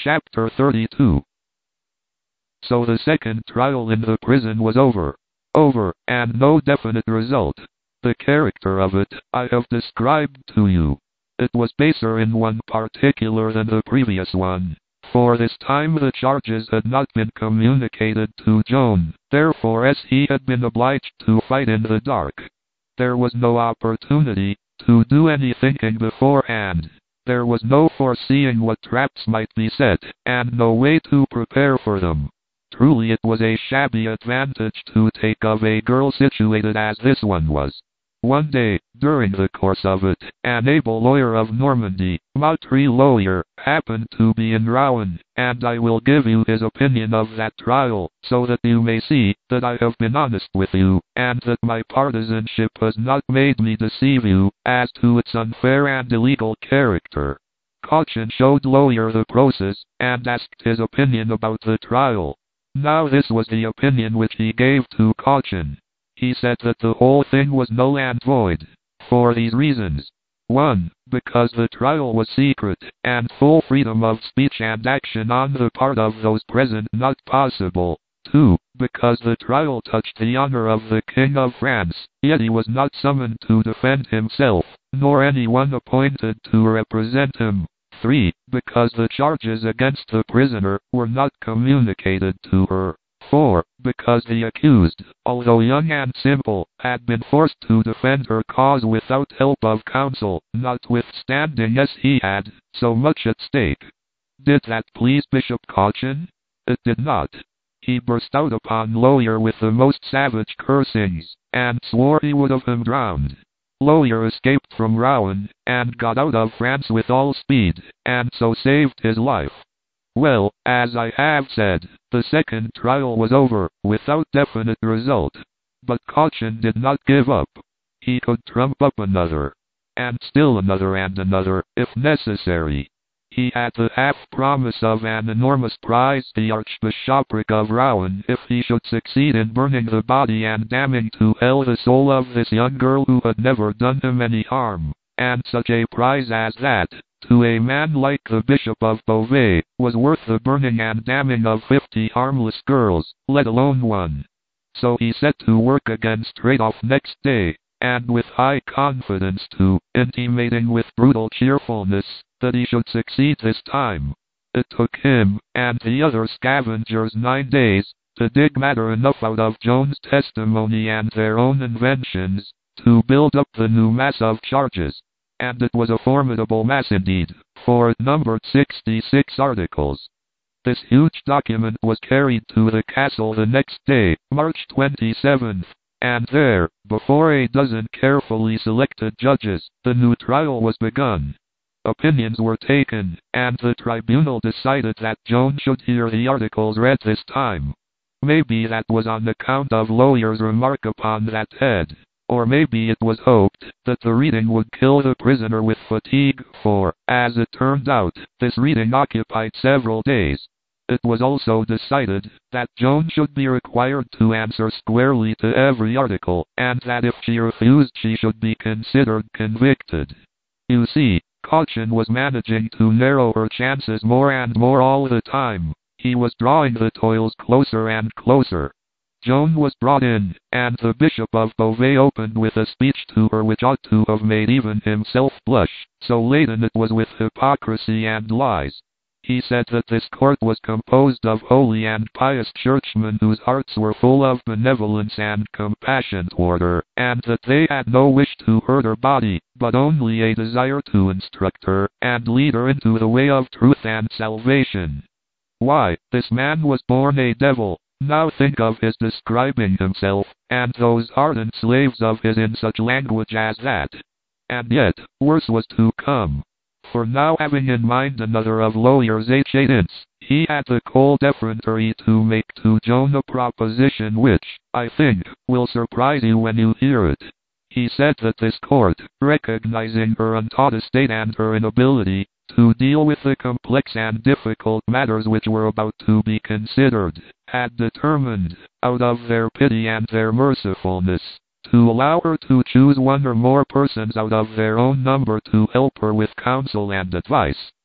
Chapter 32. So the second trial in the prison was over, and no definite result. The character of it I have described to you. It was baser in one particular than the previous one, for this time the charges had not been communicated to Joan, therefore as he had been obliged to fight in the dark, there was no opportunity to do any thinking beforehand. There was no foreseeing what traps might be set, and no way to prepare for them. Truly it was a shabby advantage to take of a girl situated as this one was. One day, during the course of it, an able lawyer of Normandy, Montreal lawyer, happened to be in Rouen, and I will give you his opinion of that trial, so that you may see that I have been honest with you, and that my partisanship has not made me deceive you as to its unfair and illegal character. Caution showed lawyer the process, and asked his opinion about the trial. Now this was the opinion which he gave to Caution. He said that the whole thing was null and void, for these reasons. 1. Because the trial was secret, and full freedom of speech and action on the part of those present not possible. 2. Because the trial touched the honor of the King of France, yet he was not summoned to defend himself, nor anyone appointed to represent him. 3. Because the charges against the prisoner were not communicated to her. 4. Because the accused, although young and simple, had been forced to defend her cause without help of counsel, notwithstanding as he had so much at stake. Did that please Bishop Caution? It did not. He burst out upon lawyer with the most savage cursings, and swore he would have him drowned. Lawyer escaped from Rouen, and got out of France with all speed, and so saved his life. Well, as I have said, the second trial was over, without definite result. But Caution did not give up. He could trump up another, and still another and another, if necessary. He had the half-promise of an enormous prize, the Archbishopric of Rouen, if he should succeed in burning the body and damning to hell the soul of this young girl who had never done him any harm. And such a prize as that, to a man like the Bishop of Beauvais, was worth the burning and damning of 50 harmless girls, let alone one. So he set to work again straight off next day, and with high confidence too, intimating with brutal cheerfulness that he should succeed this time. It took him, and the other scavengers 9 days, to dig matter enough out of Joan's testimony and their own inventions, to build up the new mass of charges. And it was a formidable mass indeed, for it numbered 66 articles. This huge document was carried to the castle the next day, March 27th, and there, before a dozen carefully selected judges, the new trial was begun. Opinions were taken, and the tribunal decided that Joan should hear the articles read this time. Maybe that was on account of lawyer's remark upon that head. Or maybe it was hoped that the reading would kill the prisoner with fatigue, for, as it turned out, this reading occupied several days. It was also decided that Joan should be required to answer squarely to every article, and that if she refused she should be considered convicted. You see, Caution was managing to narrow her chances more and more all the time. He was drawing the toils closer and closer. Joan was brought in, and the Bishop of Beauvais opened with a speech to her which ought to have made even himself blush, so laden it was with hypocrisy and lies. He said that this court was composed of holy and pious churchmen whose hearts were full of benevolence and compassion toward her, and that they had no wish to hurt her body, but only a desire to instruct her, and lead her into the way of truth and salvation. Why, this man was born a devil. Now think of his describing himself, and those ardent slaves of his in such language as that. And yet, worse was to come. For now, having in mind another of lawyer's agents, he had the cold effrontery to make to Joan a proposition which, I think, will surprise you when you hear it. He said that this court, recognizing her untaught estate and her inability to deal with the complex and difficult matters which were about to be considered, had determined, out of their pity and their mercifulness, to allow her to choose one or more persons out of their own number to help her with counsel and advice.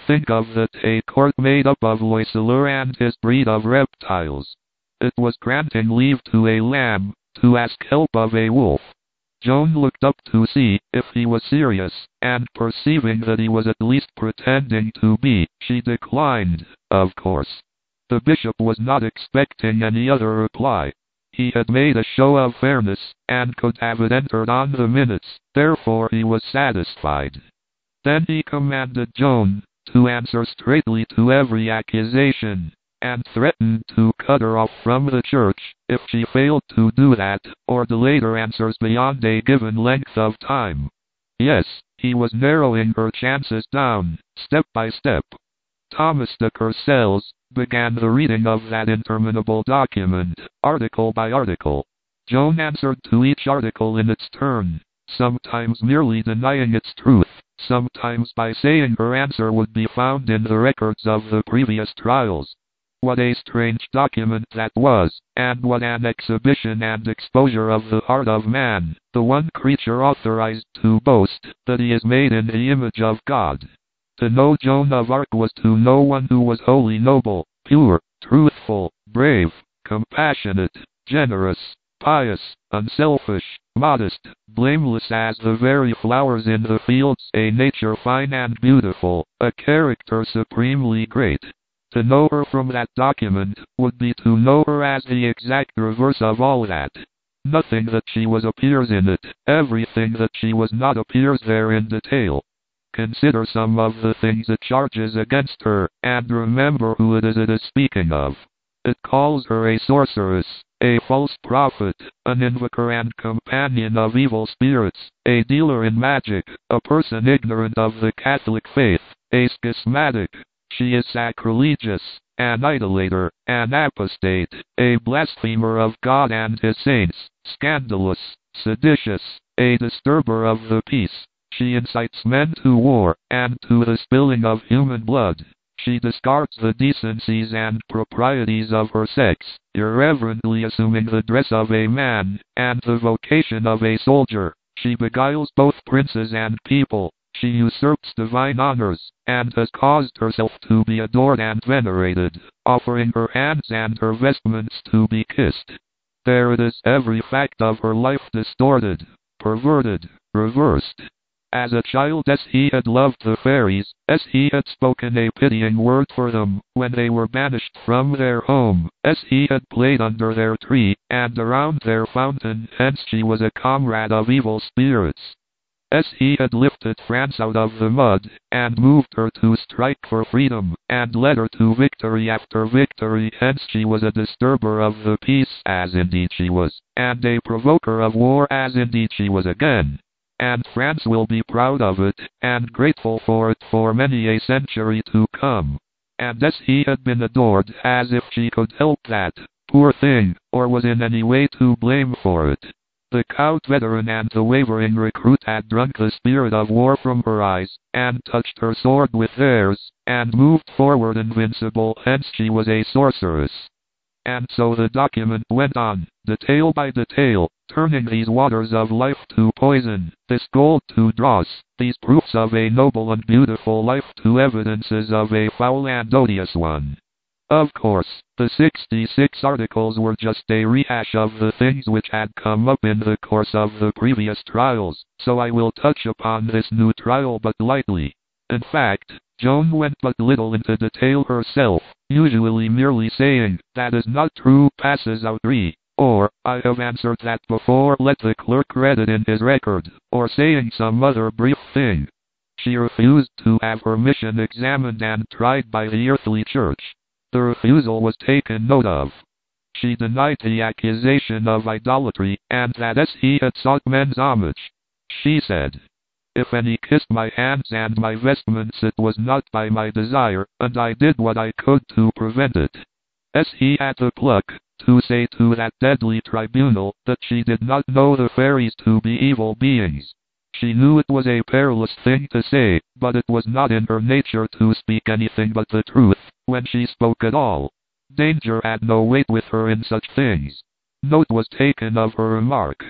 think of it, a court made up of Loiseleur and his breed of reptiles. It was granting leave to a lamb to ask help of a wolf. Joan looked up to see if he was serious, and perceiving that he was at least pretending to be, she declined, of course. The bishop was not expecting any other reply. He had made a show of fairness, and could have it entered on the minutes, therefore he was satisfied. Then he commanded Joan to answer straightly to every accusation, and threatened to cut her off from the church if she failed to do that, or delayed her answers beyond a given length of time. Yes, he was narrowing her chances down, step by step. Thomas de Courcelles began the reading of that interminable document, article by article. Joan answered to each article in its turn, sometimes merely denying its truth, sometimes by saying her answer would be found in the records of the previous trials. What a strange document that was, and what an exhibition and exposure of the heart of man, the one creature authorized to boast that he is made in the image of God. To know Joan of Arc was to know one who was wholly noble, pure, truthful, brave, compassionate, generous, pious, unselfish, modest, blameless as the very flowers in the fields, a nature fine and beautiful, a character supremely great. To know her from that document would be to know her as the exact reverse of all that. Nothing that she was appears in it, everything that she was not appears there in detail. Consider some of the things it charges against her, and remember who it is speaking of. It calls her a sorceress, a false prophet, an invoker and companion of evil spirits, a dealer in magic, a person ignorant of the Catholic faith, a schismatic. She is sacrilegious, an idolater, an apostate, a blasphemer of God and his saints, scandalous, seditious, a disturber of the peace. She incites men to war, and to the spilling of human blood. She discards the decencies and proprieties of her sex, irreverently assuming the dress of a man, and the vocation of a soldier. She beguiles both princes and people. She usurps divine honors, and has caused herself to be adored and venerated, offering her hands and her vestments to be kissed. There it is, every fact of her life distorted, perverted, reversed. As a child, as he had loved the fairies, as he had spoken a pitying word for them when they were banished from their home, as he had played under their tree and around their fountain, hence she was a comrade of evil spirits. As he had lifted France out of the mud, and moved her to strike for freedom, and led her to victory after victory, hence she was a disturber of the peace, as indeed she was, and a provoker of war, as indeed she was again. And France will be proud of it, and grateful for it for many a century to come. And as he had been adored, as if she could help that, poor thing, or was in any way to blame for it. The cowed veteran and the wavering recruit had drunk the spirit of war from her eyes, and touched her sword with theirs, and moved forward invincible, hence she was a sorceress. And so the document went on, detail by detail, turning these waters of life to poison, this gold to dross, these proofs of a noble and beautiful life to evidences of a foul and odious one. Of course, the 66 articles were just a rehash of the things which had come up in the course of the previous trials, so I will touch upon this new trial but lightly. In fact, Joan went but little into detail herself, usually merely saying, "That is not true, passes outre," or, "I have answered that before, let the clerk read it in his record," or saying some other brief thing. She refused to have her mission examined and tried by the earthly church. The refusal was taken note of. She denied the accusation of idolatry, and that as he had sought men's homage. She said, "If any kissed my hands and my vestments, it was not by my desire, and I did what I could to prevent it." As he had the pluck to say to that deadly tribunal that she did not know the fairies to be evil beings. She knew it was a perilous thing to say, but it was not in her nature to speak anything but the truth, when she spoke at all. Danger had no weight with her in such things. Note was taken of her remark.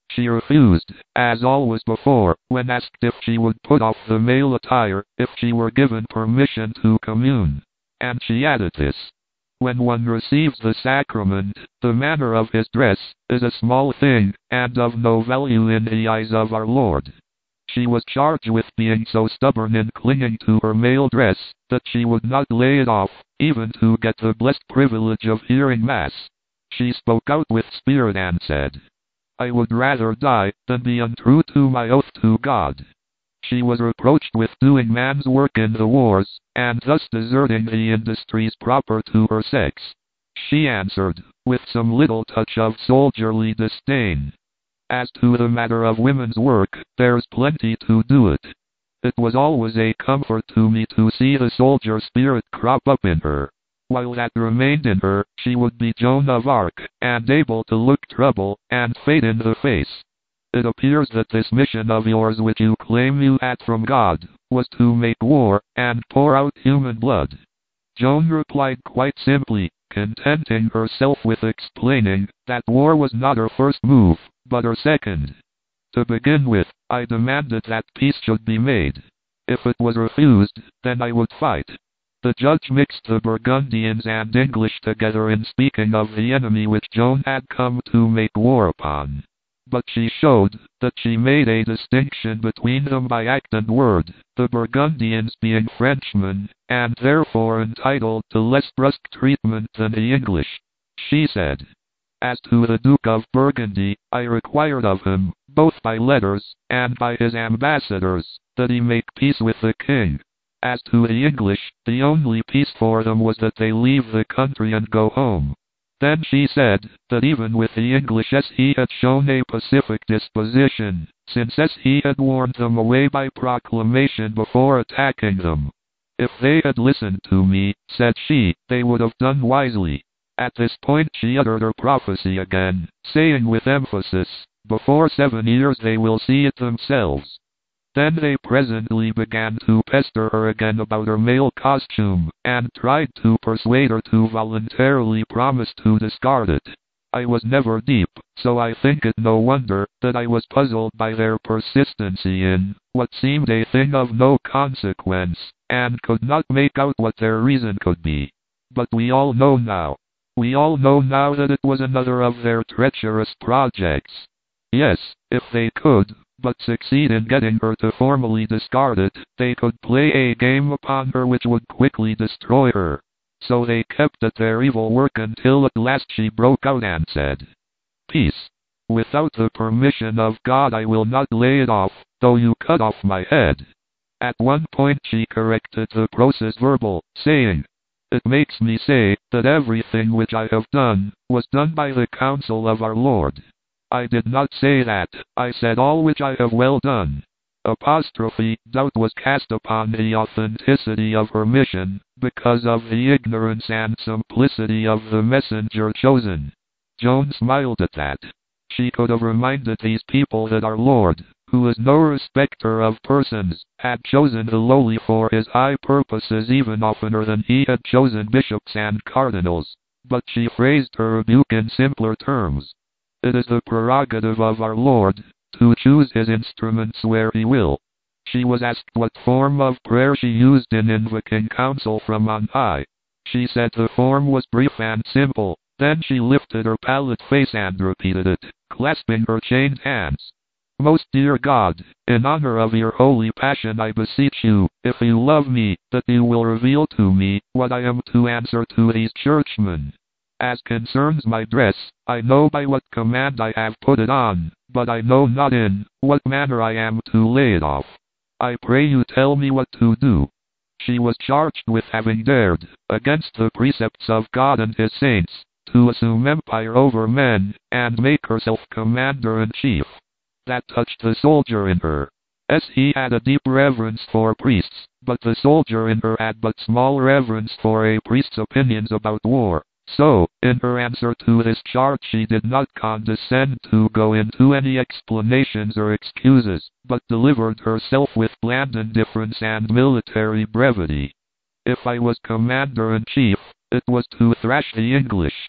She refused, as always before, when asked if she would put off the male attire, if she were given permission to commune. And she added this: when one receives the sacrament, the manner of his dress is a small thing, and of no value in the eyes of our Lord. She was charged with being so stubborn in clinging to her male dress, that she would not lay it off, even to get the blessed privilege of hearing Mass. She spoke out with spirit and said, "I would rather die than be untrue to my oath to God." She was reproached with doing man's work in the wars, and thus deserting the industries proper to her sex. She answered, with some little touch of soldierly disdain, "As to the matter of women's work, there's plenty to do it. It was always a comfort to me to see the soldier spirit crop up in her. While that remained in her, she would be Joan of Arc, and able to look trouble and fate in the face. It appears that this mission of yours which you claim you had from God, was to make war, and pour out human blood." Joan replied quite simply, contenting herself with explaining that war was not her first move, but her second. "To begin with, I demanded that peace should be made. If it was refused, then I would fight." The judge mixed the Burgundians and English together in speaking of the enemy which Joan had come to make war upon. But she showed that she made a distinction between them by act and word, the Burgundians being Frenchmen, and therefore entitled to less brusque treatment than the English. She said, "As to the Duke of Burgundy, I required of him, both by letters, and by his ambassadors, that he make peace with the king. As to the English, the only peace for them was that they leave the country and go home." Then she said that even with the English he had shown a pacific disposition, since he had warned them away by proclamation before attacking them. "If they had listened to me," said she, "they would have done wisely." At this point she uttered her prophecy again, saying with emphasis, "Before 7 years they will see it themselves." Then they presently began to pester her again about her male costume, and tried to persuade her to voluntarily promise to discard it. I was never deep, so I think it no wonder that I was puzzled by their persistency in what seemed a thing of no consequence, and could not make out what their reason could be. But we all know now. We all know now that it was another of their treacherous projects. Yes, if they could but succeed in getting her to formally discard it, they could play a game upon her which would quickly destroy her. So they kept at their evil work until at last she broke out and said, "Peace. Without the permission of God I will not lay it off, though you cut off my head." At one point she corrected the process verbal, saying, "It makes me say that everything which I have done was done by the counsel of our Lord. I did not say that, I said all which I have well done." Doubt was cast upon the authenticity of her mission, because of the ignorance and simplicity of the messenger chosen. Joan smiled at that. She could have reminded these people that our Lord, who is no respecter of persons, had chosen the lowly for his high purposes even oftener than he had chosen bishops and cardinals. But she phrased her rebuke in simpler terms. It is the prerogative of our Lord to choose his instruments where he will. She was asked what form of prayer she used in invoking counsel from on high. She said the form was brief and simple. Then she lifted her pallid face and repeated it, clasping her chained hands. "Most dear God, in honor of your holy passion I beseech you, if you love me, that you will reveal to me what I am to answer to these churchmen. As concerns my dress, I know by what command I have put it on, but I know not in what manner I am to lay it off. I pray you tell me what to do." She was charged with having dared, against the precepts of God and his saints, to assume empire over men, and make herself commander-in-chief. That touched the soldier in her. He had a deep reverence for priests, but the soldier in her had but small reverence for a priest's opinions about war. So, in her answer to this charge she did not condescend to go into any explanations or excuses, but delivered herself with bland indifference and military brevity. "If I was commander-in-chief, it was to thrash the English."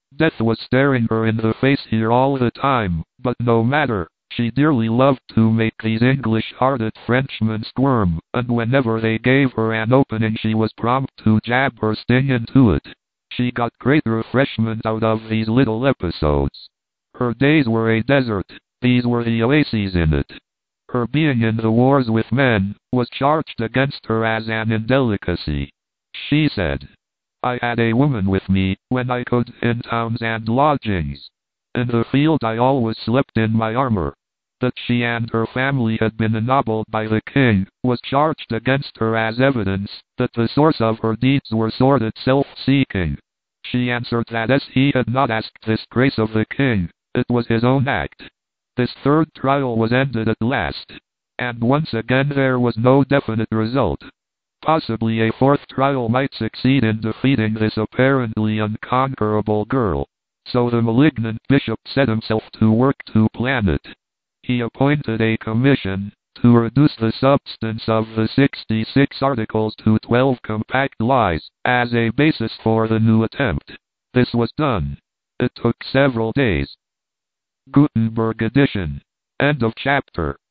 Death was staring her in the face here all the time, but no matter. She dearly loved to make these English-hearted Frenchmen squirm, and whenever they gave her an opening she was prompt to jab her sting into it. She got great refreshment out of these little episodes. Her days were a desert, these were the oases in it. Her being in the wars with men was charged against her as an indelicacy. She said, "I had a woman with me when I could in towns and lodgings. In the field I always slept in my armor." That she and her family had been ennobled by the king was charged against her as evidence that the source of her deeds were sordid self-seeking. She answered that as he had not asked this grace of the king, it was his own act. This third trial was ended at last, and once again there was no definite result. Possibly a fourth trial might succeed in defeating this apparently unconquerable girl. So the malignant bishop set himself to work to plan it. He appointed a commission to reduce the substance of the 66 articles to 12 compact lies as a basis for the new attempt. This was done. It took several days. Gutenberg edition. End of chapter.